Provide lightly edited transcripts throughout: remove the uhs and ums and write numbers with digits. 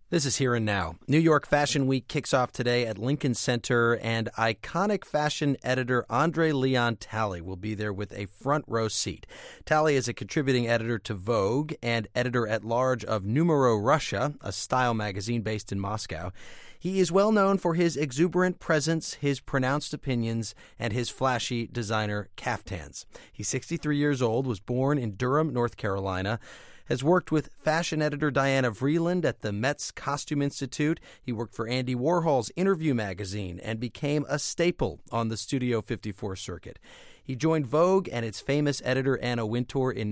This is Here and Now. New York Fashion Week kicks off today at Lincoln Center, and iconic fashion editor Andre Leon Talley will be there with a front row seat. Talley is a contributing editor to Vogue and editor-at-large of Numero Russia, a style magazine based in Moscow. He is well known for his exuberant presence, his pronounced opinions, and his flashy designer caftans. He's 63 years old, was born in Durham, North Carolina, has worked with fashion editor Diana Vreeland at the Met's Costume Institute. He worked for Andy Warhol's Interview magazine and became a staple on the Studio 54 circuit. He joined Vogue and its famous editor Anna Wintour in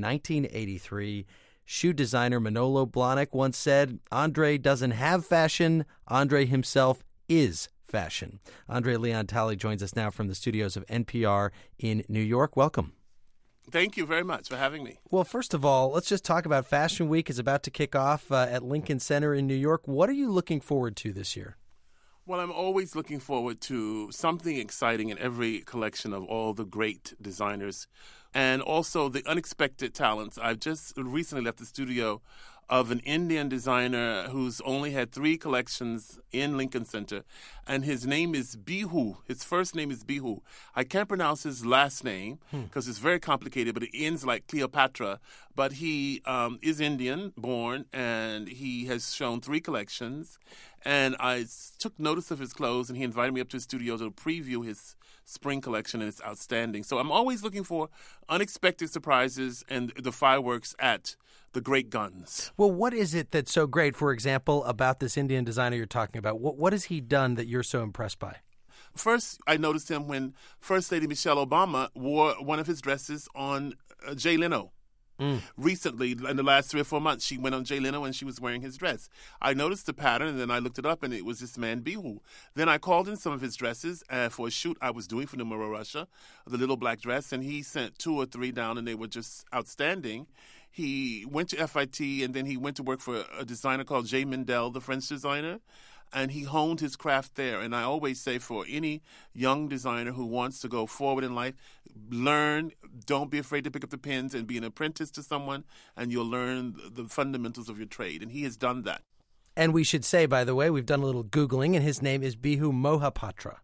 1983. Shoe designer Manolo Blahnik once said, "Andre doesn't have fashion, Andre himself is fashion." Andre Leon Talley joins us now from the studios of NPR in New York. Welcome. Thank you very much for having me. Well, first of all, let's just talk about Fashion Week is about to kick off at Lincoln Center in New York. What are you looking forward to this year? Well, I'm always looking forward to something exciting in every collection of all the great designers and also the unexpected talents. I've just recently left the studio of an Indian designer who's only had 3 collections in Lincoln Center, and his name is Bihu. His first name is Bihu. I can't pronounce his last name because it's very complicated, but it ends like Cleopatra. But he is Indian born, and he has shown 3 collections. And I took notice of his clothes, and he invited me up to his studio to preview his spring collection, and it's outstanding. So I'm always looking for unexpected surprises and the fireworks at the great guns. Well, what is it that's so great, for example, about this Indian designer you're talking about? What has he done that you're so impressed by? First, I noticed him when First Lady Michelle Obama wore one of his dresses on Jay Leno. Recently, in the last 3 or 4 months, she went on Jay Leno and she was wearing his dress. I noticed the pattern, and then I looked it up, and it was this man, Bihu. Then I called in some of his dresses for a shoot I was doing for Numero Russia, the little black dress, and he sent 2 or 3 down, and they were just outstanding. He went to FIT, and then he went to work for a designer called Jay Mindel, the French designer, and he honed his craft there. And I always say for any young designer who wants to go forward in life, learn, don't be afraid to pick up the pens and be an apprentice to someone, and you'll learn the fundamentals of your trade. And he has done that. And we should say, by the way, we've done a little Googling, and his name is Bihu Mohapatra.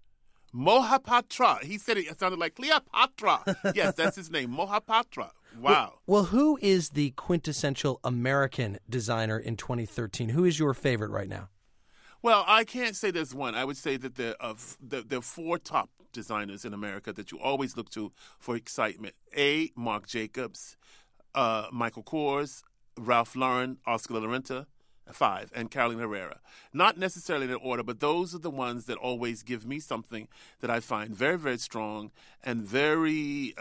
Mohapatra. He said it sounded like Cleopatra. Yes, that's his name, Mohapatra. Wow. Well, who is the quintessential American designer in 2013? Who is your favorite right now? Well, I can't say there's one. I would say that there are 4 top designers in America that you always look to for excitement. Marc Jacobs, Michael Kors, Ralph Lauren, Oscar de la Renta, 5, and Carolina Herrera. Not necessarily in order, but those are the ones that always give me something that I find very, very strong and very,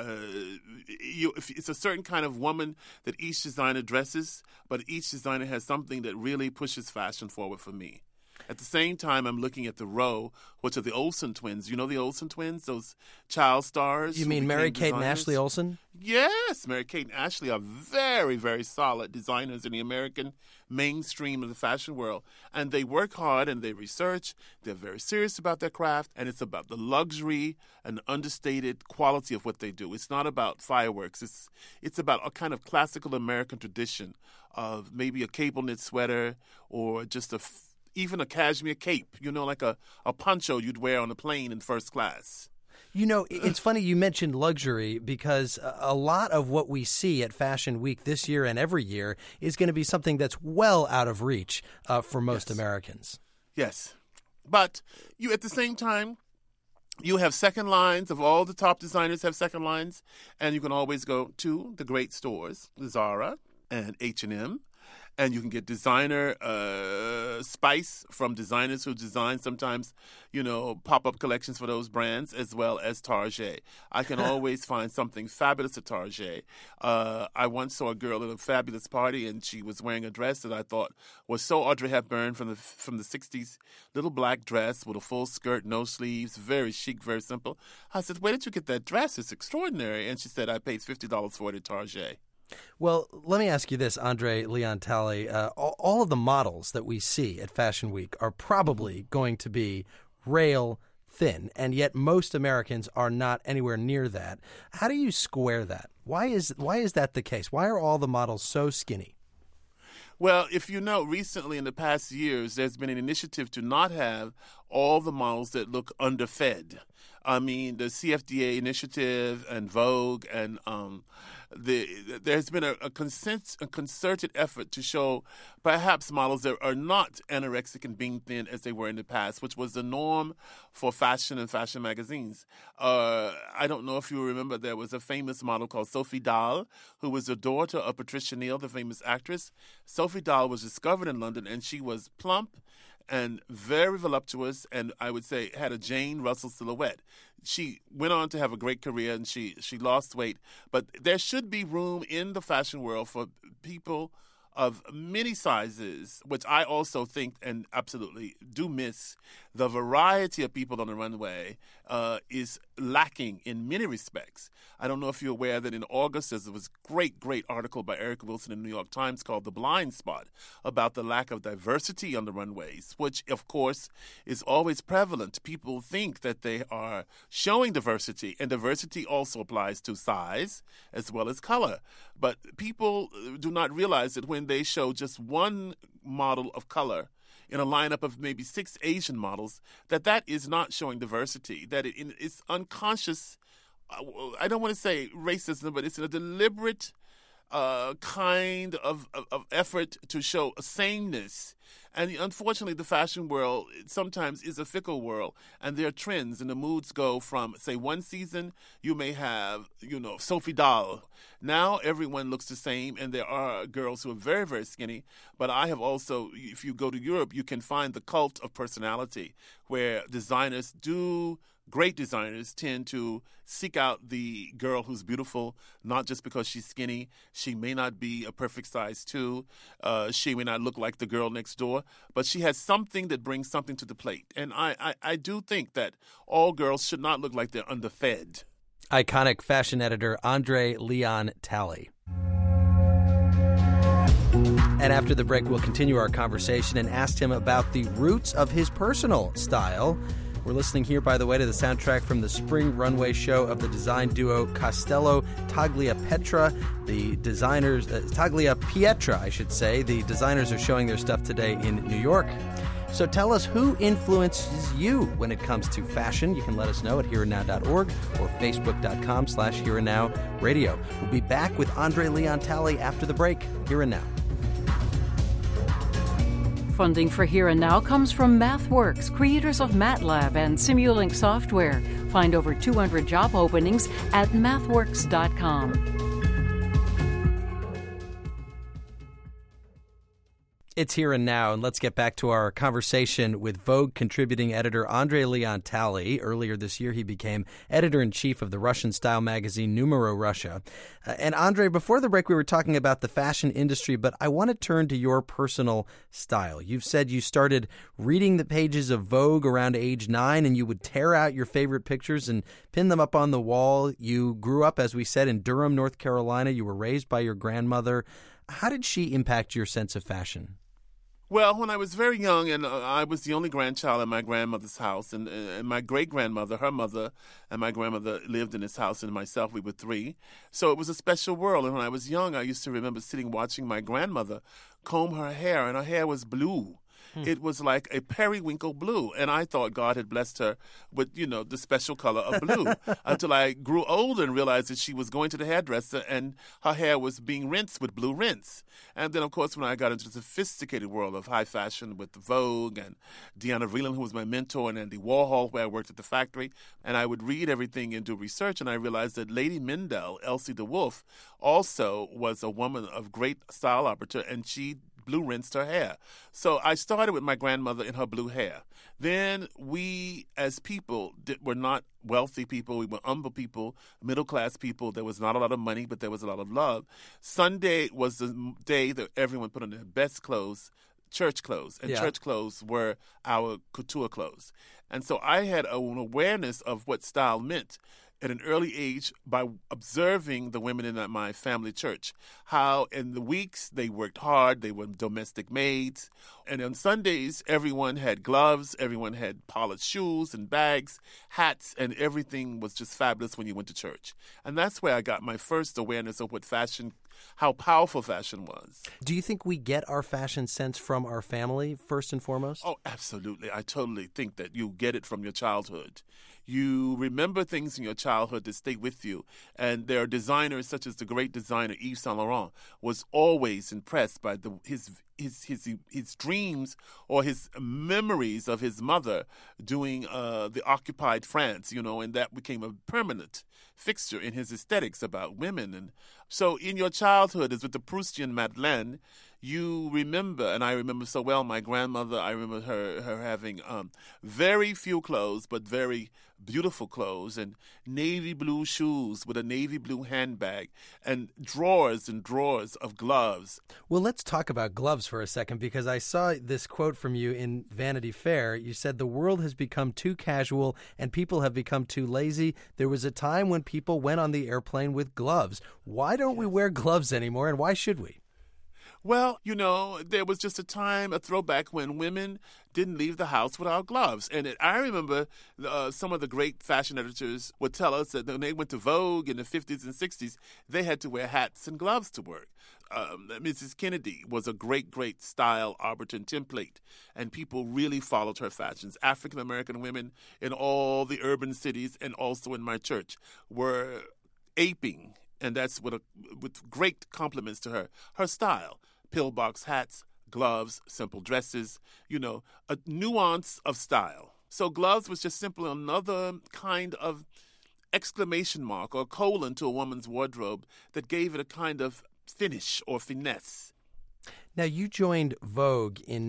it's a certain kind of woman that each designer dresses, but each designer has something that really pushes fashion forward for me. At the same time, I'm looking at the row, which are the Olsen twins. You know the Olsen twins, those child stars? You mean Mary-Kate and Ashley Olsen? Yes, Mary-Kate and Ashley are very, very solid designers in the American mainstream of the fashion world. And they work hard and they research. They're very serious about their craft, and it's about the luxury and understated quality of what they do. It's not about fireworks. It's about a kind of classical American tradition of maybe a cable knit sweater or just even a cashmere cape, like a poncho you'd wear on a plane in first class. You know, it's funny you mentioned luxury because a lot of what we see at Fashion Week this year and every year is going to be something that's well out of reach for most Americans. Yes. But you, at the same time, you have second lines of all the top designers have second lines, and you can always go to the great stores, Zara and H&M. And you can get designer spice from designers who design sometimes, pop-up collections for those brands, as well as Target. I can always find something fabulous at Target. I once saw a girl at a fabulous party, and she was wearing a dress that I thought was so Audrey Hepburn from the 60s. Little black dress with a full skirt, no sleeves, very chic, very simple. I said, "Where did you get that dress? It's extraordinary." And she said, "I paid $50 for it at Target." Well, let me ask you this, Andre Leon Talley. All of the models that we see at Fashion Week are probably going to be rail thin, and yet most Americans are not anywhere near that. How do you square that? Why is that the case? Why are all the models so skinny? Well, if you know, recently in the past years, there's been an initiative to not have all the models that look underfed. I mean, the CFDA initiative and Vogue and there's been a concerted effort to show perhaps models that are not anorexic and being thin as they were in the past, which was the norm for fashion and fashion magazines. I don't know if you remember, there was a famous model called Sophie Dahl, who was the daughter of Patricia Neal, the famous actress. Sophie Dahl was discovered in London, and she was plump and very voluptuous, and I would say had a Jane Russell silhouette. She went on to have a great career, and she lost weight. But there should be room in the fashion world for people of many sizes, which I also think and absolutely do miss. The variety of people on the runway is lacking in many respects. I don't know if you're aware that in August there was a great article by Eric Wilson in the New York Times called The Blind Spot about the lack of diversity on the runways, which, of course, is always prevalent. People think that they are showing diversity, and diversity also applies to size as well as color. But people do not realize that when they show just one model of color in a lineup of maybe 6 Asian models, that is not showing diversity, that it's unconscious. I don't want to say racism, but it's a deliberate kind of effort to show a sameness. And unfortunately, the fashion world sometimes is a fickle world, and there are trends, and the moods go from, say, one season, you may have, Sophie Dahl. Now everyone looks the same, and there are girls who are very, very skinny. But I have also, if you go to Europe, you can find the cult of personality, where great designers tend to seek out the girl who's beautiful, not just because she's skinny. She may not be a perfect size 2. She may not look like the girl next door, but she has something that brings something to the plate. And I do think that all girls should not look like they're underfed. Iconic fashion editor Andre Leon Talley. And after the break, we'll continue our conversation and ask him about the roots of his personal style. We're listening here, by the way, to the soundtrack from the spring runway show of the design duo Castello Tagliapietra. The designers, Tagliapietra, I should say. The designers are showing their stuff today in New York. So tell us who influences you when it comes to fashion. You can let us know at hereandnow.org or facebook.com/hereandnowradio. We'll be back with Andre Leon Talley after the break. Here and Now. Funding for Here and Now comes from MathWorks, creators of MATLAB and Simulink software. Find over 200 job openings at mathworks.com. It's Here and Now, and let's get back to our conversation with Vogue contributing editor Andre Leon Talley. Earlier this year, he became editor-in-chief of the Russian-style magazine Numero Russia. And Andre, before the break, we were talking about the fashion industry, but I want to turn to your personal style. You've said you started reading the pages of Vogue around age 9, and you would tear out your favorite pictures and pin them up on the wall. You grew up, as we said, in Durham, North Carolina. You were raised by your grandmother. How did she impact your sense of fashion? Well, when I was very young, and I was the only grandchild in my grandmother's house, and my great-grandmother, her mother, and my grandmother lived in this house, and myself, we were 3. So it was a special world. And when I was young, I used to remember sitting watching my grandmother comb her hair, and her hair was blue. It was like a periwinkle blue, and I thought God had blessed her with, the special color of blue until I grew older and realized that she was going to the hairdresser and her hair was being rinsed with blue rinse. And then, of course, when I got into the sophisticated world of high fashion with Vogue and Diana Vreeland, who was my mentor, and Andy Warhol, where I worked at the factory, and I would read everything and do research, and I realized that Lady Mindell, Elsie de Wolfe, also was a woman of great style arbiter, and she blue rinsed her hair. So I started with my grandmother in her blue hair. Then we, as people, were not wealthy people. We were humble people, middle-class people. There was not a lot of money, but there was a lot of love. Sunday was the day that everyone put on their best clothes, church clothes, and church clothes were our couture clothes. And so I had an awareness of what style meant at an early age by observing the women in my family church, how in the weeks they worked hard, they were domestic maids, and on Sundays everyone had gloves, everyone had polished shoes and bags, hats, and everything was just fabulous when you went to church. And that's where I got my first awareness of what fashion how powerful fashion was. Do you think we get our fashion sense from our family, first and foremost? Oh, absolutely. I totally think that you get it from your childhood. You remember things in your childhood that stay with you. And there are designers such as the great designer Yves Saint Laurent was always impressed by his dreams or his memories of his mother doing the occupied France, and that became a permanent fixture in his aesthetics about women. And so in your childhood, as with the Proustian Madeleine, you remember, and I remember so well, my grandmother, I remember her having very few clothes, but very beautiful clothes, and navy blue shoes with a navy blue handbag, and drawers of gloves. Well, let's talk about gloves for a second, because I saw this quote from you in Vanity Fair. You said, "The world has become too casual and people have become too lazy. There was a time when people went on the airplane with gloves. Why don't we wear gloves anymore, and why should we?" Well, there was just a throwback when women didn't leave the house without gloves. And I remember some of the great fashion editors would tell us that when they went to Vogue in the 50s and 60s, they had to wear hats and gloves to work. Mrs. Kennedy was a great, great style Arberton template, and people really followed her fashions. African-American women in all the urban cities and also in my church were aping, and that's with great compliments to her style. Pillbox hats, gloves, simple dresses, a nuance of style. So gloves was just simply another kind of exclamation mark or colon to a woman's wardrobe that gave it a kind of finish or finesse. Now, you joined Vogue in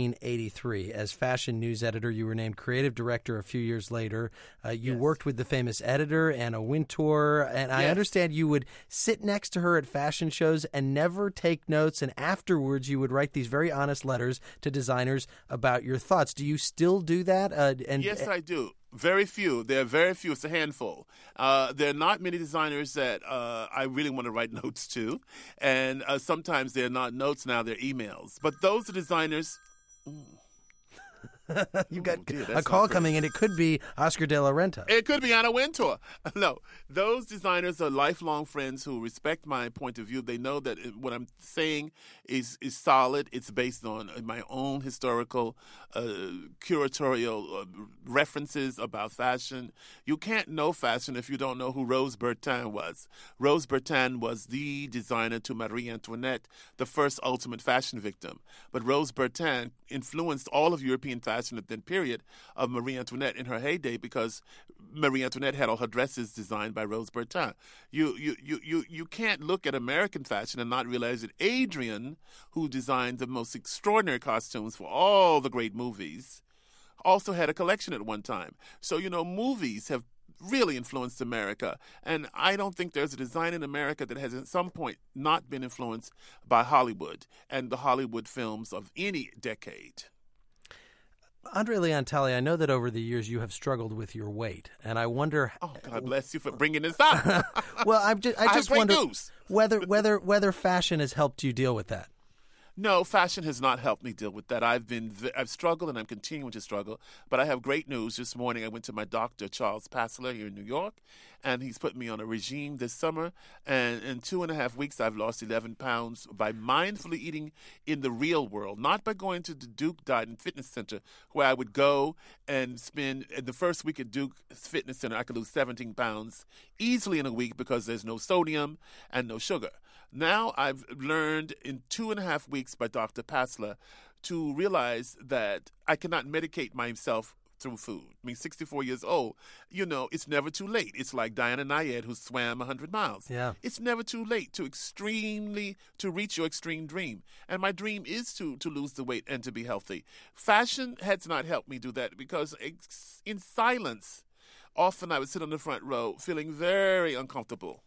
1983 as fashion news editor. You were named creative director a few years later. You worked with the famous editor, Anna Wintour, and I understand you would sit next to her at fashion shows and never take notes, and afterwards you would write these very honest letters to designers about your thoughts. Do you still do that? Yes, I do. Very few. There are very few. It's a handful. There are not many designers that I really want to write notes to. And sometimes they're not notes now, they're emails. But those are designers... You got a call coming in. It could be Oscar de la Renta. It could be Anna Wintour. No, those designers are lifelong friends who respect my point of view. They know that what I'm saying is solid. It's based on my own historical, curatorial references about fashion. You can't know fashion if you don't know who Rose Bertin was. Rose Bertin was the designer to Marie Antoinette, the first ultimate fashion victim. But Rose Bertin influenced all of European fashion at that period of Marie Antoinette in her heyday, because Marie Antoinette had all her dresses designed by Rose Bertin. You can't look at American fashion and not realize that Adrian, who designed the most extraordinary costumes for all the great movies, also had a collection at one time. So, movies have really influenced America. And I don't think there's a design in America that has at some point not been influenced by Hollywood and the Hollywood films of any decade. Andre Leon Talley, I know that over the years you have struggled with your weight, and I wonder. Oh, God bless you for bringing this up. Well, I just wonder news. whether fashion has helped you deal with that. No, fashion has not helped me deal with that. I've struggled and I'm continuing to struggle. But I have great news. This morning I went to my doctor, Charles Passler, here in New York, and he's put me on a regime this summer. And in 2.5 weeks, I've lost 11 pounds by mindfully eating in the real world, not by going to the Duke Diet and Fitness Center, where I would go and spend the first week at Duke Fitness Center. I could lose 17 pounds easily in a week because there's no sodium and no sugar. Now I've learned in 2.5 weeks by Dr. Passler to realize that I cannot medicate myself through food. I mean, 64 years old, it's never too late. It's like Diana Nyad, who swam 100 miles. Yeah. It's never too late to reach your extreme dream. And my dream is to lose the weight and to be healthy. Fashion has not helped me do that because in silence, often I would sit on the front row feeling very uncomfortable.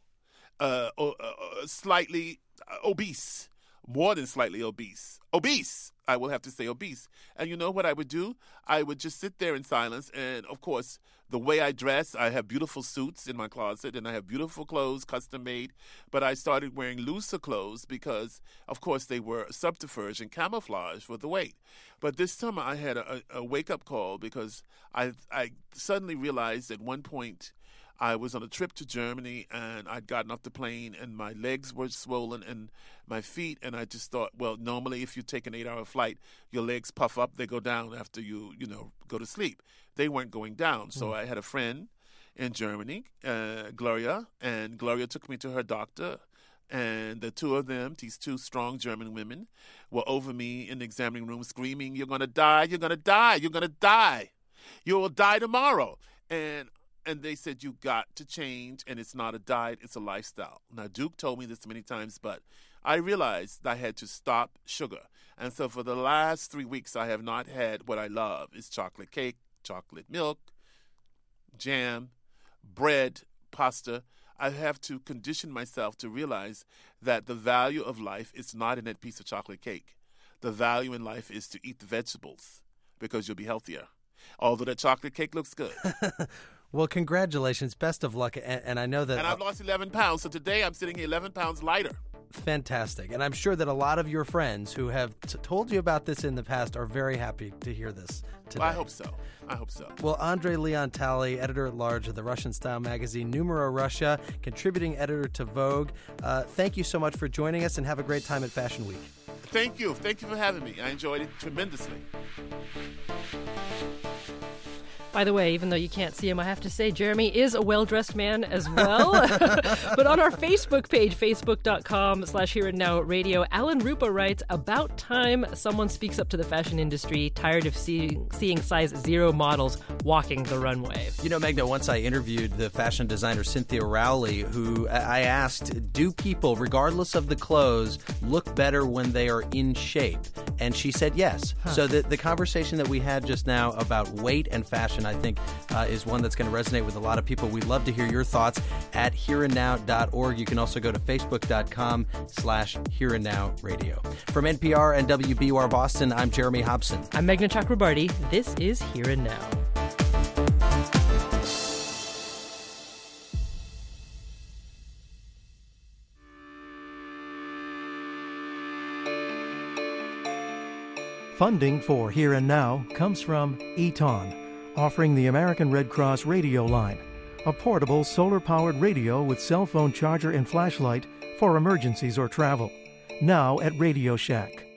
Slightly obese, more than slightly obese. Obese, I will have to say obese. And you know what I would do? I would just sit there in silence. And, of course, the way I dress, I have beautiful suits in my closet, and I have beautiful clothes, custom made. But I started wearing looser clothes because, of course, they were subterfuge and camouflage for the weight. But this summer I had a wake-up call because I suddenly realized at one point I was on a trip to Germany, and I'd gotten off the plane, and my legs were swollen and my feet, and I just thought, well, normally if you take an 8-hour flight, your legs puff up, they go down after you go to sleep. They weren't going down. So I had a friend in Germany, Gloria, and Gloria took me to her doctor, and the two of them, these two strong German women, were over me in the examining room screaming, "You're going to die, you're going to die, you're going to die. You will die tomorrow." And they said, "You got to change, and it's not a diet, it's a lifestyle." Now, Duke told me this many times, but I realized I had to stop sugar. And so for the last 3 weeks, I have not had what I love. It's chocolate cake, chocolate milk, jam, bread, pasta. I have to condition myself to realize that the value of life is not in that piece of chocolate cake. The value in life is to eat the vegetables because you'll be healthier. Although that chocolate cake looks good. Well, congratulations. Best of luck. And I know that... And I've lost 11 pounds, so today I'm sitting here 11 pounds lighter. Fantastic. And I'm sure that a lot of your friends who have told you about this in the past are very happy to hear this today. Well, I hope so. Well, Andrei Leon Talley, editor-at-large of the Russian-style magazine Numero Russia, contributing editor to Vogue, thank you so much for joining us, and have a great time at Fashion Week. Thank you. Thank you for having me. I enjoyed it tremendously. By the way, even though you can't see him, I have to say Jeremy is a well-dressed man as well. But on our Facebook page, facebook.com/HereAndNowRadio, Alan Rupa writes, "About time someone speaks up to the fashion industry, tired of seeing size 0 models walking the runway." You know, Magda, once I interviewed the fashion designer Cynthia Rowley, who I asked, do people, regardless of the clothes, look better when they are in shape? And she said yes. So the conversation that we had just now about weight and fashion, I think, is one that's going to resonate with a lot of people. We'd love to hear your thoughts at hereandnow.org. You can also go to facebook.com/hereandnowradio. From NPR and WBUR Boston, I'm Jeremy Hobson. I'm Meghna Chakrabarti. This is Here and Now. Funding for Here and Now comes from Eton, offering the American Red Cross radio line, a portable solar-powered radio with cell phone charger and flashlight for emergencies or travel. Now at Radio Shack.